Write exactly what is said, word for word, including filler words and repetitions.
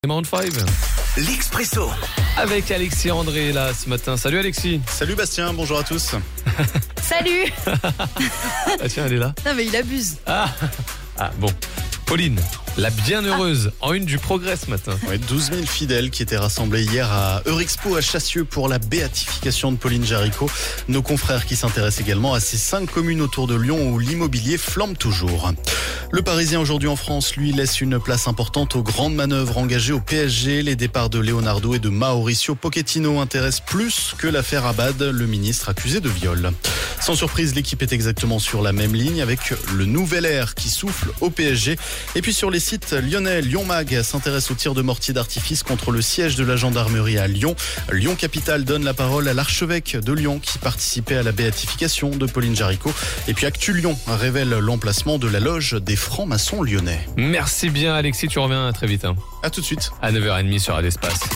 Maroon cinq. L'Expresso. Avec Alexis André là ce matin. Salut Alexis. Salut Bastien, bonjour à tous. Salut. Ah tiens, elle est là. Non mais il abuse. Ah, ah bon. Pauline, la bienheureuse, en une du Progrès ce matin. Ouais, douze mille fidèles qui étaient rassemblés hier à Eurexpo à Chassieux pour la béatification de Pauline Jaricot. Nos confrères qui s'intéressent également à ces cinq communes autour de Lyon où l'immobilier flambe toujours. Le Parisien aujourd'hui en France, lui, laisse une place importante aux grandes manœuvres engagées au P S G. Les départs de Leonardo et de Mauricio Pochettino intéressent plus que l'affaire Abad, le ministre accusé de viol. Sans surprise, l'équipe est exactement sur la même ligne avec le nouvel air qui souffle au P S G. Et puis sur les sites lyonnais, Lyon Mag s'intéresse au tir de mortier d'artifice contre le siège de la gendarmerie à Lyon. Lyon Capitale donne la parole à l'archevêque de Lyon qui participait à la béatification de Pauline Jaricot. Et puis Actu Lyon révèle l'emplacement de la loge des francs-maçons lyonnais. Merci bien Alexis, tu reviens très vite. Hein. À tout de suite. À neuf heures trente sur Radio Espace.